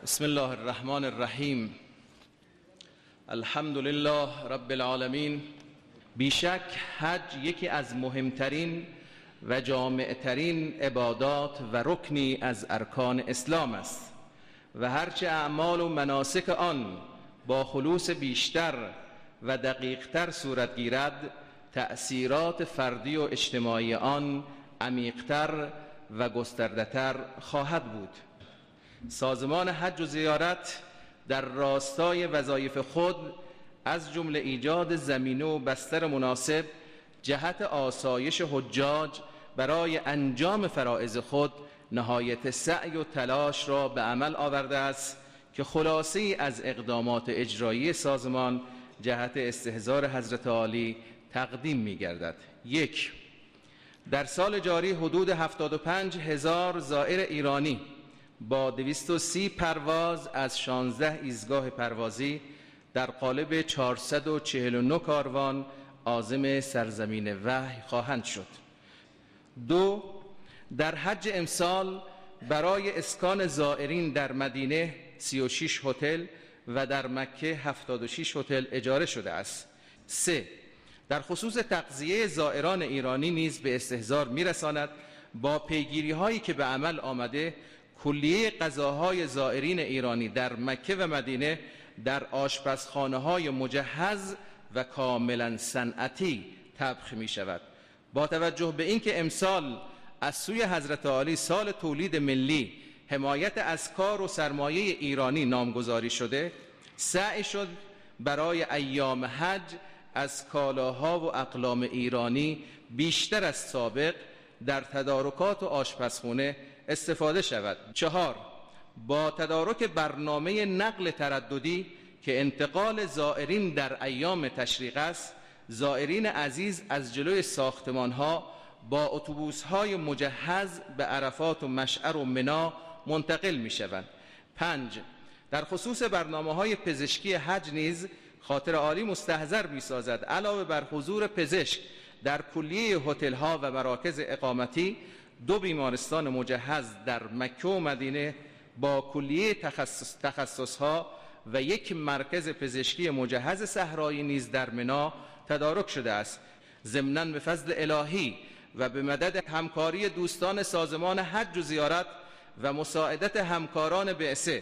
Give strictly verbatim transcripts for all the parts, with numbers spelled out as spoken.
بسم الله الرحمن الرحیم. الحمد لله رب العالمین. بیشک حج یکی از مهمترین و جامعترین عبادات و رکنی از ارکان اسلام است و هرچه اعمال و مناسک آن با خلوص بیشتر و دقیقتر صورت گیرد، تأثیرات فردی و اجتماعی آن عمیقتر و گسترده‌تر خواهد بود. سازمان حج و زیارت در راستای وظایف خود از جمله ایجاد زمینه و بستر مناسب جهت آسایش حجاج برای انجام فرائض خود نهایت سعی و تلاش را به عمل آورده است که خلاصه‌ای از اقدامات اجرایی سازمان جهت استحضار حضرت عالی تقدیم می گردد. یک، در سال جاری حدود هفتاد و پنج هزار زائر ایرانی با دویست و سی پرواز از شانزده ایستگاه پروازی در قالب چهارصد و چهل و نه کاروان عازم سرزمین وحی خواهند شد. دو، در حج امسال برای اسکان زائرین در مدینه سی و شش هتل و در مکه هفتاد و شش هتل اجاره شده است. سه، در خصوص تغذیه زائران ایرانی نیز به استحضار می‌رساند با پیگیری هایی که به عمل آمده کلیه غذاهای زائرین ایرانی در مکه و مدینه در آشپزخانه های مجهز و کاملا صنعتی طبخ می شود. با توجه به اینکه امسال از سوی حضرت عالی سال تولید ملی حمایت از کار و سرمایه ایرانی نامگذاری شده، سعی شد برای ایام حج از کالاها و اقلام ایرانی بیشتر از سابق در تدارکات و آشپزخانه استفاده شود. چهار، با تدارک برنامه نقل ترددی که انتقال زائرین در ایام تشریق است، زائرین عزیز از جلوی ساختمان‌ها با اتوبوس‌های مجهز به عرفات و مشعر و منی منتقل می‌شوند. پنج، در خصوص برنامه‌های پزشکی حج نیز خاطر عالی مستحضر می‌سازد علاوه بر حضور پزشک در کلیه هتل‌ها و مراکز اقامتی، دو بیمارستان مجهز در مکه و مدینه با کلیه تخصص تخصصها و یک مرکز پزشکی مجهز صحرایی نیز در منی تدارک شده است. ضمناً به فضل الهی و به مدد همکاری دوستان سازمان حج و زیارت و مساعدت همکاران بعثه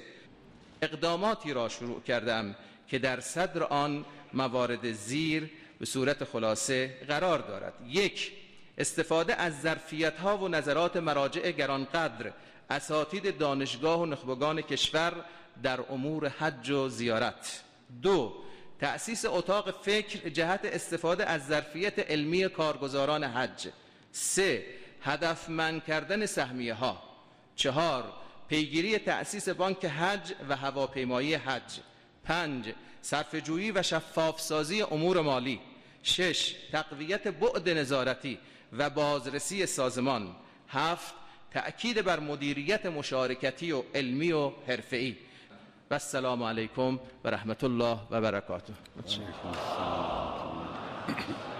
اقداماتی را شروع کردم که در صدر آن موارد زیر به صورت خلاصه قرار دارد. یک، استفاده از ظرفیت‌ها و نظرات مراجع گرانقدر اساتید دانشگاه و نخبگان کشور در امور حج و زیارت. دو، تأسیس اتاق فکر جهت استفاده از ظرفیت علمی کارگزاران حج. سه، هدفمند کردن سهمیه ها. چهار، پیگیری تأسیس بانک حج و هواپیمایی حج. پنج، صرفه‌جویی و شفافسازی امور مالی. شش، تقویت بعد نظارتی و بازرسی سازمان. هفت، تأکید بر مدیریت مشارکتی و علمی و حرفه‌ای. و السلام علیکم و رحمت الله و برکاته.